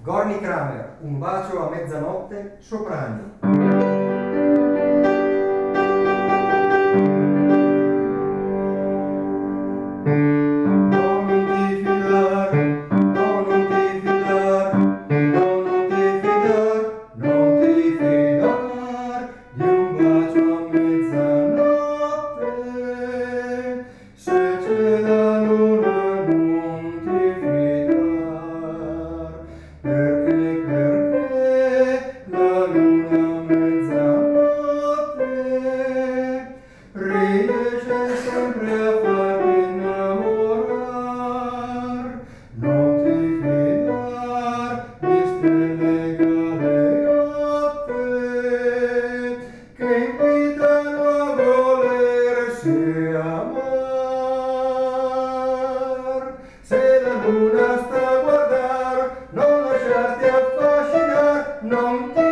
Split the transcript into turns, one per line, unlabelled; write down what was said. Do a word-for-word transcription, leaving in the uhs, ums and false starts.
Gorny Kramer, Un bacio a mezzanotte, soprani.
Se la luna sta a guardar, non lasciarti affascinar, non ti